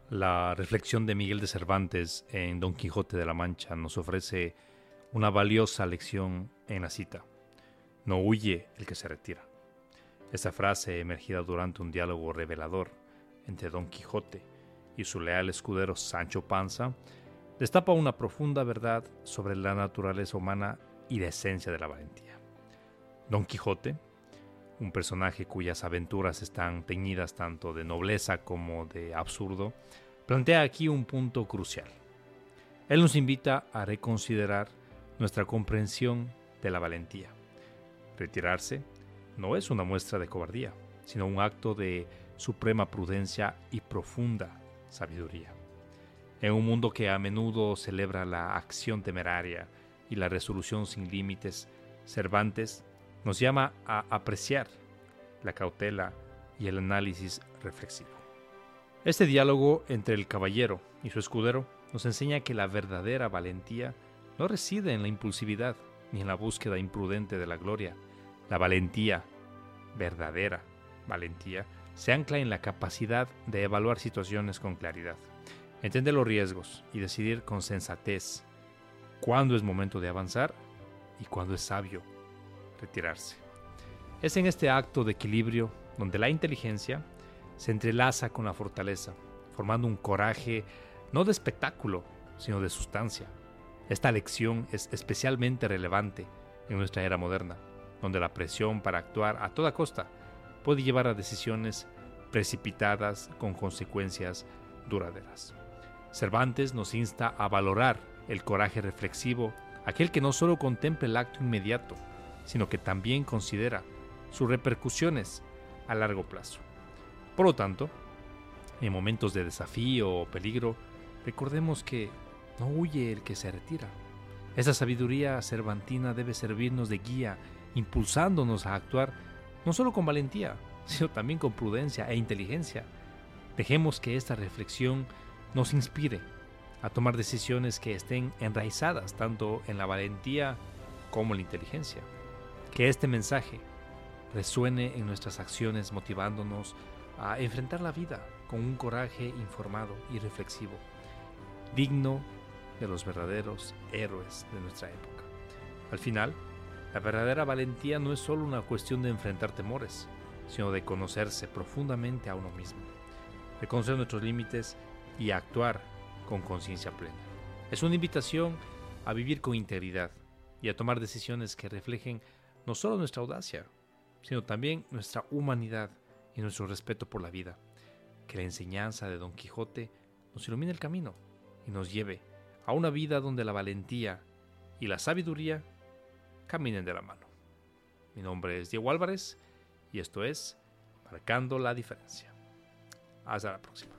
La reflexión de Miguel de Cervantes en Don Quijote de la Mancha nos ofrece una valiosa lección en la cita: no huye el que se retira. Esta frase, emergida durante un diálogo revelador entre Don Quijote y su leal escudero Sancho Panza, destapa una profunda verdad sobre la naturaleza humana y la esencia de la valentía. Don Quijote, un personaje cuyas aventuras están teñidas tanto de nobleza como de absurdo, plantea aquí un punto crucial. Él nos invita a reconsiderar nuestra comprensión de la valentía. Retirarse no es una muestra de cobardía, sino un acto de suprema prudencia y profunda sabiduría. En un mundo que a menudo celebra la acción temeraria y la resolución sin límites, Cervantes nos llama a apreciar la cautela y el análisis reflexivo. Este diálogo entre el caballero y su escudero nos enseña que la verdadera valentía no reside en la impulsividad ni en la búsqueda imprudente de la gloria. La valentía, verdadera valentía, se ancla en la capacidad de evaluar situaciones con claridad, entender los riesgos y decidir con sensatez cuándo es momento de avanzar y cuándo es sabio retirarse. Es en este acto de equilibrio donde la inteligencia se entrelaza con la fortaleza, formando un coraje no de espectáculo, sino de sustancia. Esta lección es especialmente relevante en nuestra era moderna, donde la presión para actuar a toda costa puede llevar a decisiones precipitadas con consecuencias duraderas. Cervantes nos insta a valorar el coraje reflexivo, aquel que no solo contempla el acto inmediato, sino que también considera sus repercusiones a largo plazo. Por lo tanto, en momentos de desafío o peligro, recordemos que no huye el que se retira. Esa sabiduría cervantina debe servirnos de guía, impulsándonos a actuar no solo con valentía, sino también con prudencia e inteligencia. Dejemos que esta reflexión nos inspire a tomar decisiones que estén enraizadas tanto en la valentía como en la inteligencia. Que este mensaje resuene en nuestras acciones, motivándonos a enfrentar la vida con un coraje informado y reflexivo, digno de los verdaderos héroes de nuestra época. Al final, la verdadera valentía no es solo una cuestión de enfrentar temores, sino de conocerse profundamente a uno mismo, de conocer nuestros límites y actuar con conciencia plena. Es una invitación a vivir con integridad y a tomar decisiones que reflejen no solo nuestra audacia, sino también nuestra humanidad y nuestro respeto por la vida. Que la enseñanza de Don Quijote nos ilumine el camino y nos lleve a una vida donde la valentía y la sabiduría caminen de la mano. Mi nombre es Diego Álvarez y esto es Marcando la Diferencia. Hasta la próxima.